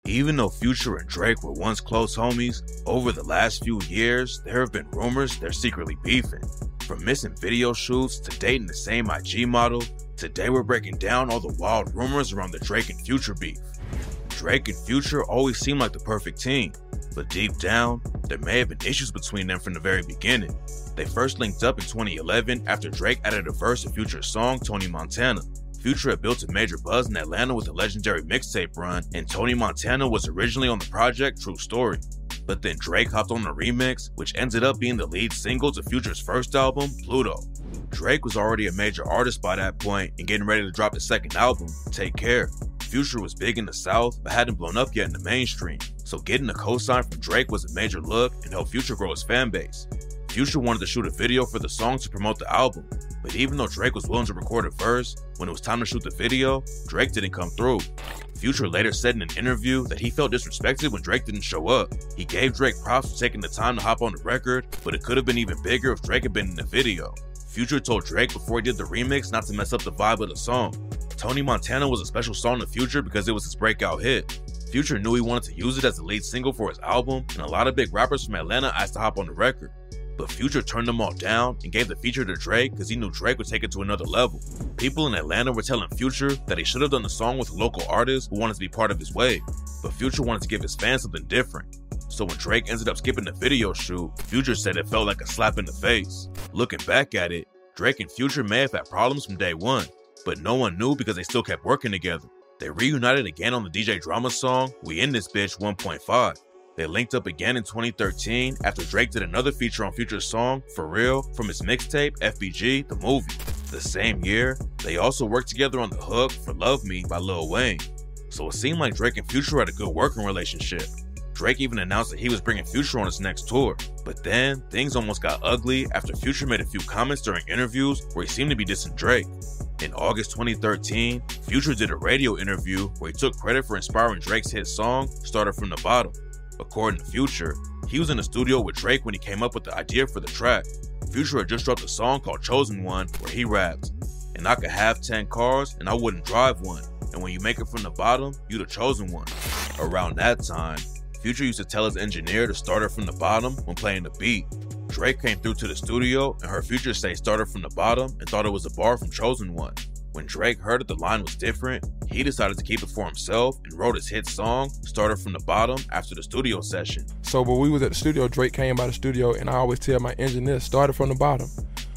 Even though Future and Drake were once close homies, over the last few years, there have been rumors they're secretly beefing. From missing video shoots to dating the same IG model, today we're breaking down all the wild rumors around the Drake and Future beef. Drake and Future always seemed like the perfect team, but deep down, there may have been issues between them from the very beginning. They first linked up in 2011 after Drake added a verse to Future's song Tony Montana. Future had built a major buzz in Atlanta with a legendary mixtape run, and Tony Montana was originally on the project True Story. But then Drake hopped on the remix, which ended up being the lead single to Future's first album, Pluto. Drake was already a major artist by that point and getting ready to drop his second album, Take Care. Future was big in the South, but hadn't blown up yet in the mainstream, so getting a co-sign from Drake was a major look and helped Future grow his fan base. Future wanted to shoot a video for the song to promote the album, but even though Drake was willing to record a verse, when it was time to shoot the video, Drake didn't come through. Future later said in an interview that he felt disrespected when Drake didn't show up. He gave Drake props for taking the time to hop on the record, but it could have been even bigger if Drake had been in the video. Future told Drake before he did the remix not to mess up the vibe of the song. Tony Montana was a special song to Future because it was his breakout hit. Future knew he wanted to use it as the lead single for his album, and a lot of big rappers from Atlanta asked to hop on the record. But Future turned them all down and gave the feature to Drake because he knew Drake would take it to another level. People in Atlanta were telling Future that he should have done the song with a local artist who wanted to be part of his wave, but Future wanted to give his fans something different. So when Drake ended up skipping the video shoot, Future said it felt like a slap in the face. Looking back at it, Drake and Future may have had problems from day one, but no one knew because they still kept working together. They reunited again on the DJ Drama song, We In This Bitch 1.5. They linked up again in 2013 after Drake did another feature on Future's song, For Real, from his mixtape, FBG, the movie. The same year, they also worked together on the hook for Love Me by Lil Wayne. So it seemed like Drake and Future had a good working relationship. Drake even announced that he was bringing Future on his next tour. But then, things almost got ugly after Future made a few comments during interviews where he seemed to be dissing Drake. In August 2013, Future did a radio interview where he took credit for inspiring Drake's hit song, Started From The Bottom. According to Future, he was in the studio with Drake when he came up with the idea for the track. Future had just dropped a song called Chosen One where he rapped, "And I could have 10 cars and I wouldn't drive one. And when you make it from the bottom, you the chosen one." Around that time, Future used to tell his engineer to start it from the bottom when playing the beat. Drake came through to the studio and heard Future say "started from the bottom" and thought it was a bar from Chosen One. When Drake heard that the line was different, he decided to keep it for himself and wrote his hit song, Started From The Bottom, after the studio session. So when we was at the studio, Drake came by the studio, and I always tell my engineer, started from the bottom.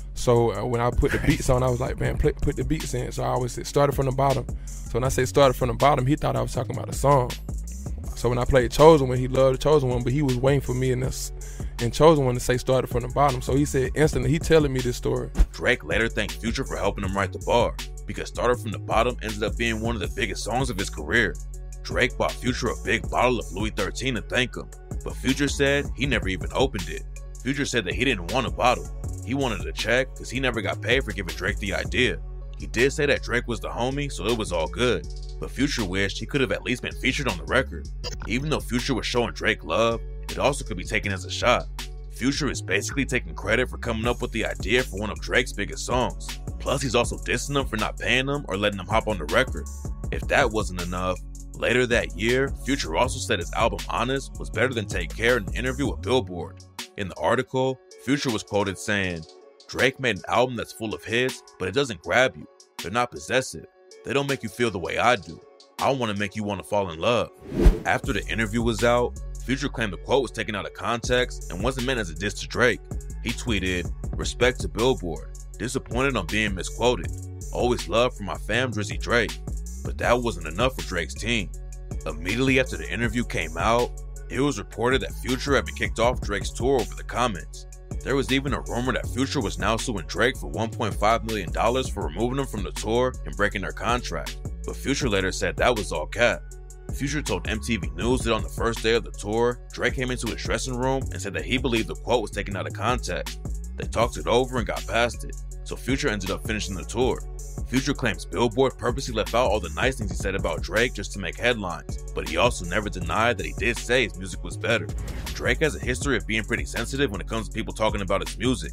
So when I put the beats on, I was like, man, put the beats in. So I always said, started from the bottom. So when I say started from the bottom, he thought I was talking about a song. So when I played Chosen One, he loved the Chosen One, but he was waiting for me in Chosen One to say started from the bottom. So he said instantly, he telling me this story. Drake later thanked Future for helping him write the bar, because Started From The Bottom ended up being one of the biggest songs of his career. Drake bought Future a big bottle of Louis XIII to thank him, but Future said he never even opened it. Future said that he didn't want a bottle. He wanted a check because he never got paid for giving Drake the idea. He did say that Drake was the homie, so it was all good, but Future wished he could have at least been featured on the record. Even though Future was showing Drake love, it also could be taken as a shot. Future is basically taking credit for coming up with the idea for one of Drake's biggest songs. Plus, he's also dissing them for not paying them or letting them hop on the record. If that wasn't enough, later that year, Future also said his album Honest was better than Take Care in an interview with Billboard. In the article, Future was quoted saying, "Drake made an album that's full of hits, but it doesn't grab you. They're not possessive. They don't make you feel the way I do. I want to make you want to fall in love." After the interview was out, Future claimed the quote was taken out of context and wasn't meant as a diss to Drake. He tweeted, "Respect to Billboard. Disappointed on being misquoted. Always love from my fam Drizzy Drake." But that wasn't enough for Drake's team. Immediately after the interview came out, it was reported that Future had been kicked off Drake's tour over the comments. There was even a rumor that Future was now suing Drake for $1.5 million for removing him from the tour and breaking their contract. But Future later said that was all cap. Future told MTV News that on the first day of the tour, Drake came into his dressing room and said that he believed the quote was taken out of context. They talked it over and got past it, so Future ended up finishing the tour. Future claims Billboard purposely left out all the nice things he said about Drake just to make headlines, but he also never denied that he did say his music was better. Drake has a history of being pretty sensitive when it comes to people talking about his music.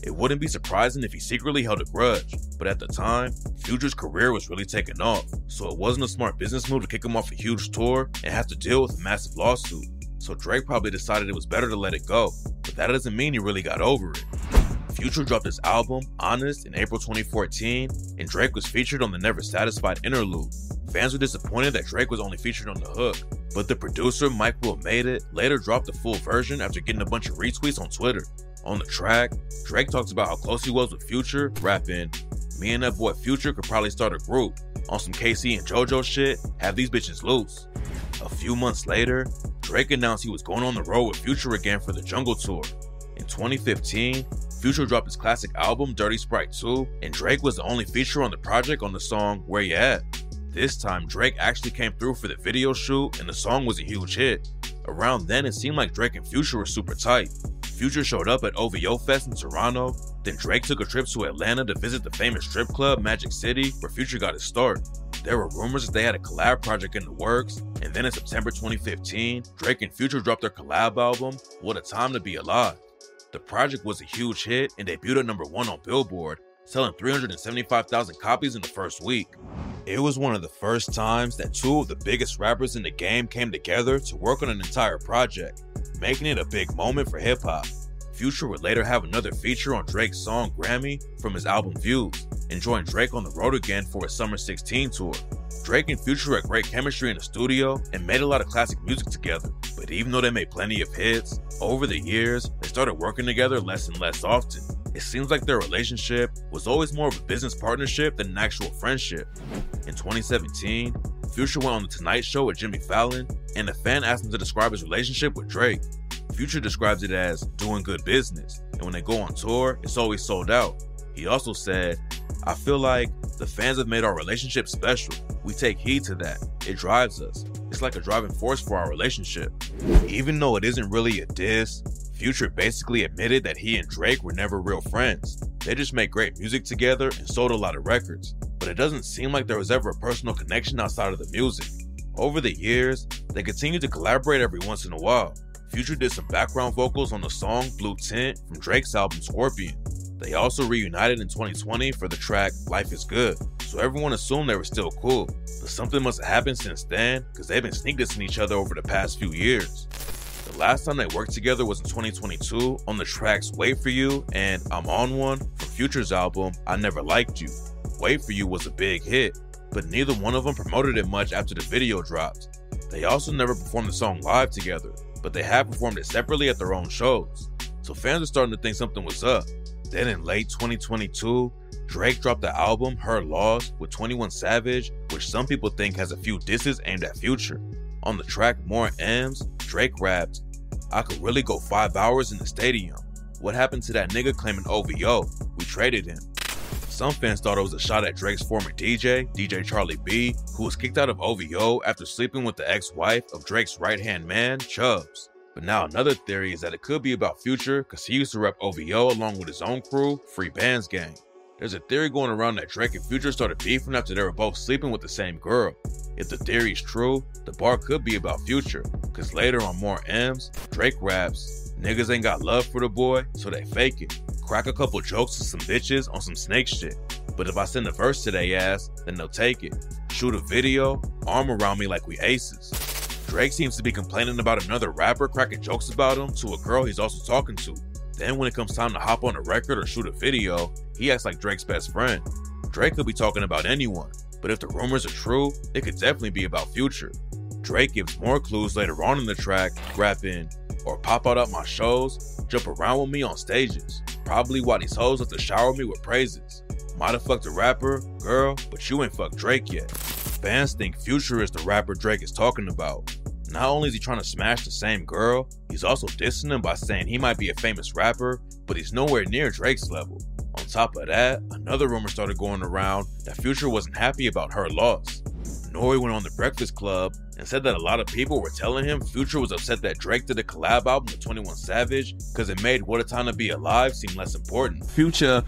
It wouldn't be surprising if he secretly held a grudge, but at the time, Future's career was really taking off, so it wasn't a smart business move to kick him off a huge tour and have to deal with a massive lawsuit. So Drake probably decided it was better to let it go, but that doesn't mean he really got over it. Future dropped his album, Honest, in April 2014, and Drake was featured on the Never Satisfied interlude. Fans were disappointed that Drake was only featured on the hook, but the producer, Mike Will Made It, later dropped the full version after getting a bunch of retweets on Twitter. On the track, Drake talks about how close he was with Future, rapping, "Me and that boy Future could probably start a group. On some KC and JoJo shit, have these bitches loose." A few months later, Drake announced he was going on the road with Future again for the Jungle Tour. In 2015, Future dropped his classic album, Dirty Sprite 2, and Drake was the only feature on the project on the song, Where Ya At. This time, Drake actually came through for the video shoot, and the song was a huge hit. Around then, it seemed like Drake and Future were super tight. Future showed up at OVO Fest in Toronto, then Drake took a trip to Atlanta to visit the famous strip club, Magic City, where Future got his start. There were rumors that they had a collab project in the works, and then in September 2015, Drake and Future dropped their collab album, What a Time to Be Alive. The project was a huge hit and debuted at #1 on Billboard, selling 375,000 copies in the first week. It was one of the first times that two of the biggest rappers in the game came together to work on an entire project, making it a big moment for hip-hop. Future would later have another feature on Drake's song Grammy from his album Views, and join Drake on the road again for his Summer 16 tour. Drake and Future had great chemistry in the studio and made a lot of classic music together, but even though they made plenty of hits, over the years, they started working together less and less often. It seems like their relationship was always more of a business partnership than an actual friendship. In 2017, Future went on The Tonight Show with Jimmy Fallon, and a fan asked him to describe his relationship with Drake. Future describes it as doing good business, and when they go on tour, it's always sold out. He also said, "I feel like the fans have made our relationship special. We take heed to that. It drives us. It's like a driving force for our relationship." Even though it isn't really a diss, Future basically admitted that he and Drake were never real friends. They just made great music together and sold a lot of records, but it doesn't seem like there was ever a personal connection outside of the music. Over the years, they continued to collaborate every once in a while. Future did some background vocals on the song Blue Tint from Drake's album Scorpion. They also reunited in 2020 for the track Life is Good, so everyone assumed they were still cool. But something must have happened since then, because they've been sneak dissing each other over the past few years. The last time they worked together was in 2022 on the tracks Wait For You and I'm On One from Future's album I Never Liked You. Wait For You was a big hit, but neither one of them promoted it much after the video dropped. They also never performed the song live together, but they have performed it separately at their own shows. So fans are starting to think something was up. Then in late 2022, Drake dropped the album Her Loss with 21 Savage, which some people think has a few disses aimed at Future. On the track More M's, Drake rapped, "I could really go 5 hours in the stadium. What happened to that nigga claiming OVO? We traded him." Some fans thought it was a shot at Drake's former DJ, DJ Charlie B, who was kicked out of OVO after sleeping with the ex-wife of Drake's right-hand man, Chubbs. But now another theory is that it could be about Future because he used to rep OVO along with his own crew, Free Bands Gang. There's a theory going around that Drake and Future started beefing after they were both sleeping with the same girl. If the theory is true, the bar could be about Future, because later on More M's, Drake raps, "Niggas ain't got love for the boy, so they fake it. Crack a couple jokes to some bitches on some snake shit. But if I send a verse to they ass, then they'll take it. Shoot a video, arm around me like we aces." Drake seems to be complaining about another rapper cracking jokes about him to a girl he's also talking to. Then when it comes time to hop on a record or shoot a video, he acts like Drake's best friend. Drake could be talking about anyone, but if the rumors are true, it could definitely be about Future. Drake gives more clues later on in the track, rapping, "Or pop out at my shows, jump around with me on stages. Probably why these hoes have to shower me with praises. Might've fucked a rapper, girl, but you ain't fucked Drake yet." Fans think Future is the rapper Drake is talking about. Not only is he trying to smash the same girl, he's also dissing him by saying he might be a famous rapper, but he's nowhere near Drake's level. On top of that, another rumor started going around that Future wasn't happy about Her Loss. Nori went on The Breakfast Club and said that a lot of people were telling him Future was upset that Drake did a collab album with 21 Savage because it made What a Time to Be Alive seem less important. Future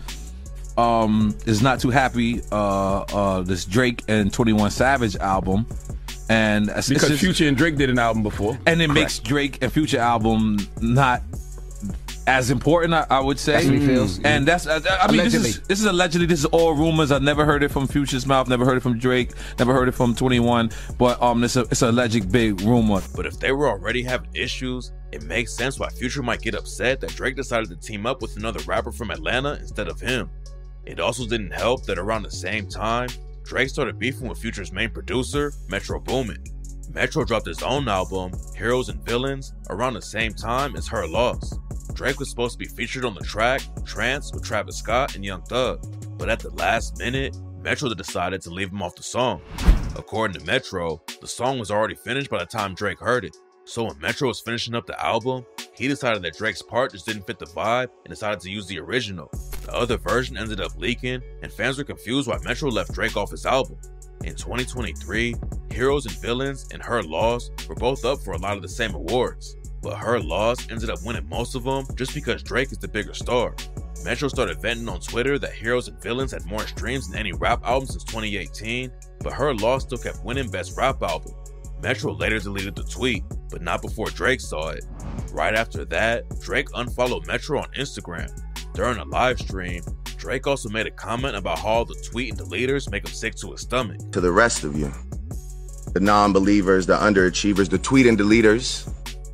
is not too happy this Drake and 21 Savage album, and because Future and Drake did an album before, and it makes Drake and Future album not as important, I would say. That's what he feels. And that's, I mean, Allegedly. this is allegedly, this is all rumors. I've never heard it from Future's mouth, never heard it from Drake, never heard it from 21, but it's a alleged big rumor. But if they were already having issues, it makes sense why Future might get upset that Drake decided to team up with another rapper from Atlanta instead of him. It also didn't help that around the same time, Drake started beefing with Future's main producer, Metro Boomin. Metro dropped his own album, Heroes and Villains, around the same time as Her Loss. Drake was supposed to be featured on the track, Trance, with Travis Scott and Young Thug, but at the last minute, Metro decided to leave him off the song. According to Metro, the song was already finished by the time Drake heard it, so when Metro was finishing up the album, he decided that Drake's part just didn't fit the vibe and decided to use the original. The other version ended up leaking, and fans were confused why Metro left Drake off his album. In 2023, Heroes and Villains and Her Loss were both up for a lot of the same awards, but Her Loss ended up winning most of them just because Drake is the bigger star. Metro started venting on Twitter that Heroes and Villains had more streams than any rap album since 2018, but Her Loss still kept winning Best Rap Album. Metro later deleted the tweet, but not before Drake saw it. Right after that, Drake unfollowed Metro on Instagram. During a live stream, Drake also made a comment about how all the tweet and deleters make him sick to his stomach. To the rest of you, the non-believers, the underachievers, the tweet and deleters,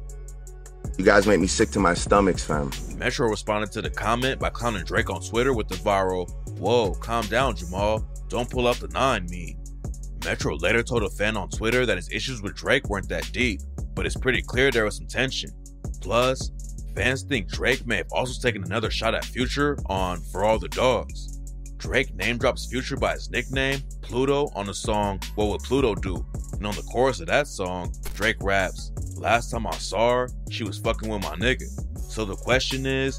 you guys make me sick to my stomachs, fam. Metro responded to the comment by clowning Drake on Twitter with the viral, "Whoa, calm down, Jamal, don't pull out the 9 meme." Metro later told a fan on Twitter that his issues with Drake weren't that deep, but it's pretty clear there was some tension. Plus, fans think Drake may have also taken another shot at Future on For All the Dogs. Drake name drops Future by his nickname, Pluto, on the song What Would Pluto Do? And on the chorus of that song, Drake raps, "Last time I saw her, she was fucking with my nigga." So the question is,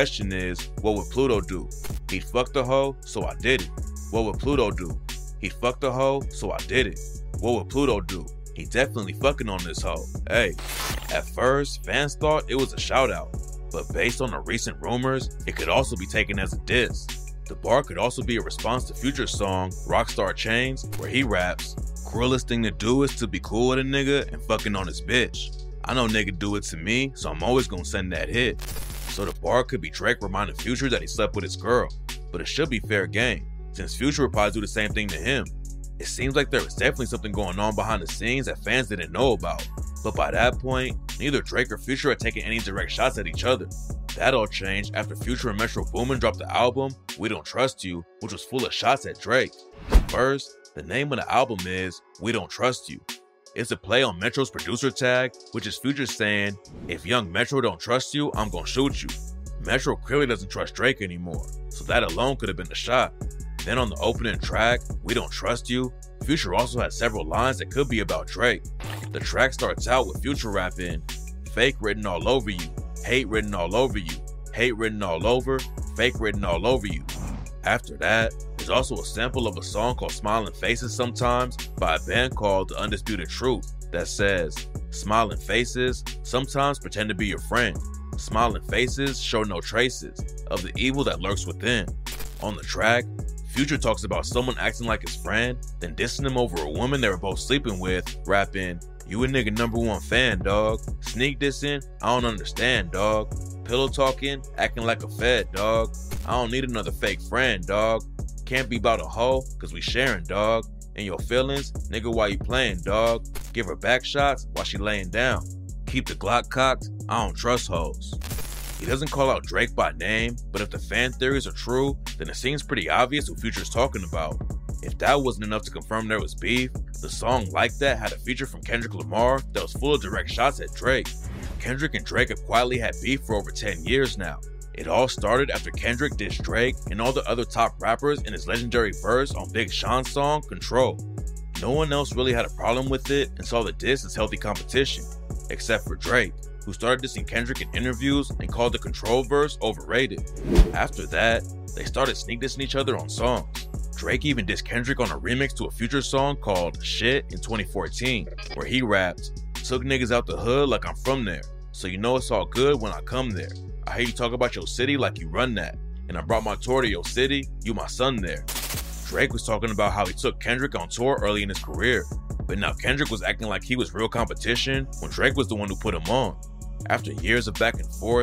what would Pluto do? He'd fuck the hoe, so I did it. What would Pluto do? He fucked the hoe, so I did it. What would Pluto do? He definitely fucking on this hoe. Hey, at first, fans thought it was a shout out, but based on the recent rumors, it could also be taken as a diss. The bar could also be a response to Future's song, Rockstar Chains, where he raps, "Cruelest thing to do is to be cool with a nigga and fucking on his bitch. I know nigga do it to me, so I'm always gonna send that hit." So the bar could be Drake reminding Future that he slept with his girl, but it should be fair game, since Future would probably do the same thing to him. It seems like there was definitely something going on behind the scenes that fans didn't know about, but by that point, neither Drake or Future had taken any direct shots at each other. That all changed after Future and Metro Boomin dropped the album, We Don't Trust You, which was full of shots at Drake. First, the name of the album is We Don't Trust You. It's a play on Metro's producer tag, which is Future saying, "If young Metro don't trust you, I'm gonna shoot you." Metro clearly doesn't trust Drake anymore, so that alone could have been the shot. Then on the opening track, We Don't Trust You, Future also had several lines that could be about Drake. The track starts out with Future rapping, "Fake written all over you, hate written all over you, hate written all over, fake written all over you." After that, there's also a sample of a song called Smiling Faces Sometimes by a band called The Undisputed Truth that says, "Smiling faces sometimes pretend to be your friend. Smiling faces show no traces of the evil that lurks within." On the track, Future talks about someone acting like his friend, then dissing him over a woman they were both sleeping with, rapping, "You a nigga #1 fan, dog. Sneak dissing, I don't understand, dog. Pillow talking, acting like a fed, dog. I don't need another fake friend, dog. Can't be about a hoe, cause we sharing, dog. In your feelings, nigga, why you playing, dog? Give her back shots while she laying down. Keep the Glock cocked, I don't trust hoes." He doesn't call out Drake by name, but if the fan theories are true, then it seems pretty obvious who Future's talking about. If that wasn't enough to confirm there was beef, the song Like That had a feature from Kendrick Lamar that was full of direct shots at Drake. Kendrick and Drake have quietly had beef for over 10 years now. It all started after Kendrick dissed Drake and all the other top rappers in his legendary verse on Big Sean's song, Control. No one else really had a problem with it and saw the diss as healthy competition, except for Drake, who started dissing Kendrick in interviews and called the Control verse overrated. After that, they started sneak dissing each other on songs. Drake even dissed Kendrick on a remix to a Future song called Shit in 2014, where he rapped, "Took niggas out the hood like I'm from there, so you know it's all good when I come there. I hear you talk about your city like you run that, and I brought my tour to your city, you my son there." Drake was talking about how he took Kendrick on tour early in his career, but now Kendrick was acting like he was real competition when Drake was the one who put him on. After years of back and forth,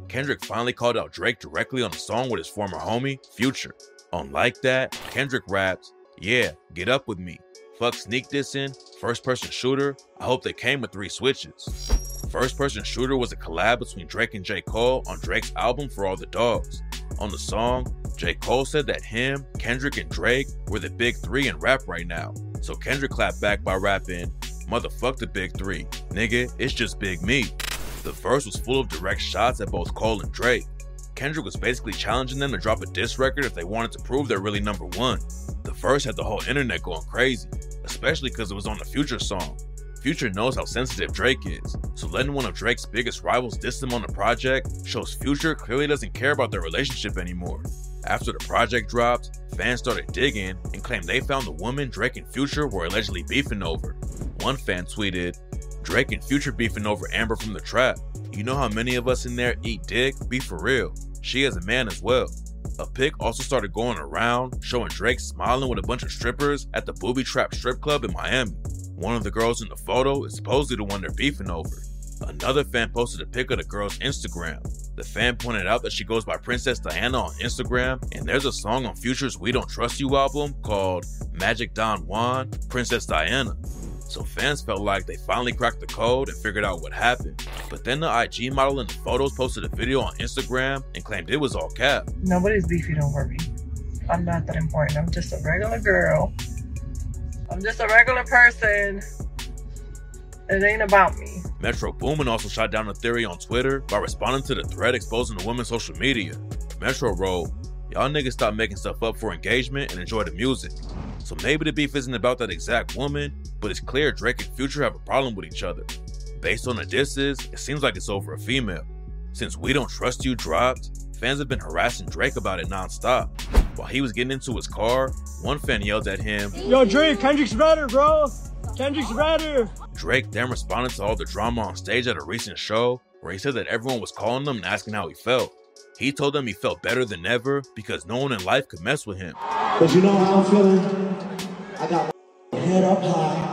Kendrick finally called out Drake directly on a song with his former homie, Future. On Like That, Kendrick raps, "Yeah, get up with me. Fuck sneak dissing, first person shooter, I hope they came with 3 switches." First person shooter was a collab between Drake and J. Cole on Drake's album For All the Dogs. On the song, J. Cole said that him, Kendrick, and Drake were the big 3 in rap right now. So Kendrick clapped back by rapping, "Motherfuck the big 3, nigga, it's just Big Me." The verse was full of direct shots at both Cole and Drake. Kendrick was basically challenging them to drop a diss record if they wanted to prove they're really number 1. The verse had the whole internet going crazy, especially because it was on a Future song. Future knows how sensitive Drake is, so letting one of Drake's biggest rivals diss him on the project shows Future clearly doesn't care about their relationship anymore. After the project dropped, fans started digging and claimed they found the woman Drake and Future were allegedly beefing over. One fan tweeted, "Drake and Future beefing over Amber from The Trap. You know how many of us in there eat dick? Be for real. She is a man as well." A pic also started going around showing Drake smiling with a bunch of strippers at the Booby Trap strip club in Miami. One of the girls in the photo is supposedly the one they're beefing over. Another fan posted a pic of the girl's Instagram. The fan pointed out that she goes by Princess Diana on Instagram, and there's a song on Future's We Don't Trust You album called Magic Don Juan, Princess Diana. So fans felt like they finally cracked the code and figured out what happened. But then the IG model in the photos posted a video on Instagram and claimed it was all cap. Nobody's beefing over me. I'm not that important. I'm just a regular girl. I'm just a regular person. It ain't about me. Metro Boomin also shot down the theory on Twitter by responding to the thread exposing the woman's social media. Metro wrote, "Y'all niggas stop making stuff up for engagement and enjoy the music." So maybe the beef isn't about that exact woman, but it's clear Drake and Future have a problem with each other. Based on the disses, it seems like it's over a female. Since We Don't Trust You dropped, fans have been harassing Drake about it nonstop. While he was getting into his car, one fan yelled at him, "Yo, Drake, Kendrick's better, bro. Kendrick's better." Drake then responded to all the drama on stage at a recent show where he said that everyone was calling him and asking how he felt. He told them he felt better than ever because no one in life could mess with him. "Cause you know how I'm feeling? I got my head up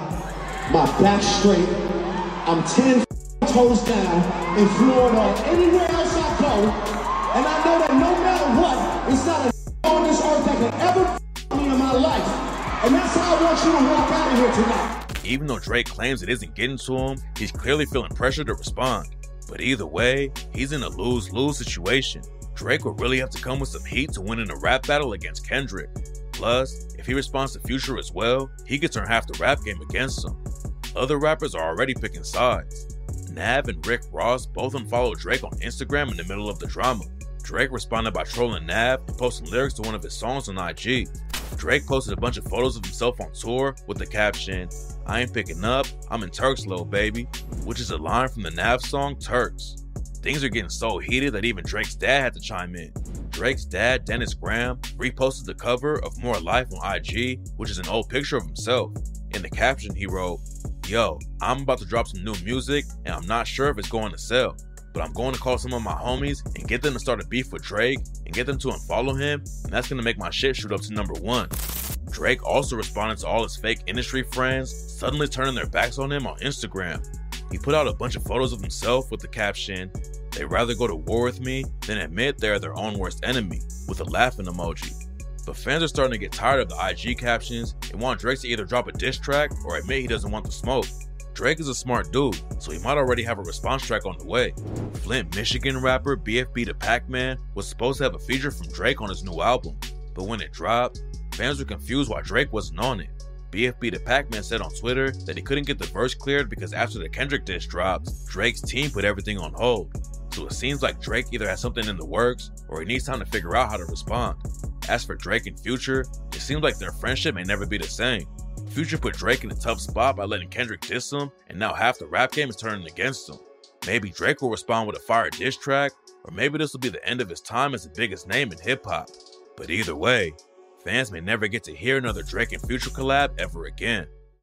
high, my back straight, I'm 10 toes down in Florida or anywhere else I go, and I know that no matter what, it's not a on this earth that can ever me in my life. And that's how I want you to walk out of here tonight." Even though Drake claims it isn't getting to him, he's clearly feeling pressure to respond. But either way, he's in a lose-lose situation. Drake will really have to come with some heat to win in a rap battle against Kendrick. Plus, if he responds to Future as well, he could turn half the rap game against him. Other rappers are already picking sides. Nav and Rick Ross both unfollowed Drake on Instagram in the middle of the drama. Drake responded by trolling Nav and posting lyrics to one of his songs on IG. Drake posted a bunch of photos of himself on tour with the caption, "I ain't picking up, I'm in Turks, lil' baby," which is a line from the Nav song Turks. Things are getting so heated that even Drake's dad had to chime in. Drake's dad, Dennis Graham, reposted the cover of More Life on IG, which is an old picture of himself. In the caption, he wrote, "Yo, I'm about to drop some new music and I'm not sure if it's going to sell, but I'm going to call some of my homies and get them to start a beef with Drake and get them to unfollow him, and that's going to make my shit shoot up to number 1. Drake also responded to all his fake industry friends suddenly turning their backs on him on Instagram. He put out a bunch of photos of himself with the caption, "They'd rather go to war with me than admit they're their own worst enemy," with a laughing emoji. But fans are starting to get tired of the IG captions and want Drake to either drop a diss track or admit he doesn't want the smoke. Drake is a smart dude, so he might already have a response track on the way. Flint, Michigan rapper BFB the Pac-Man was supposed to have a feature from Drake on his new album, but when it dropped, fans were confused why Drake wasn't on it. BFB the Pac-Man said on Twitter that he couldn't get the verse cleared because after the Kendrick diss dropped, Drake's team put everything on hold. So it seems like Drake either has something in the works or he needs time to figure out how to respond. As for Drake and Future, it seems like their friendship may never be the same. Future put Drake in a tough spot by letting Kendrick diss him, and now half the rap game is turning against him. Maybe Drake will respond with a fire diss track, or maybe this will be the end of his time as the biggest name in hip-hop. But either way, fans may never get to hear another Drake and Future collab ever again.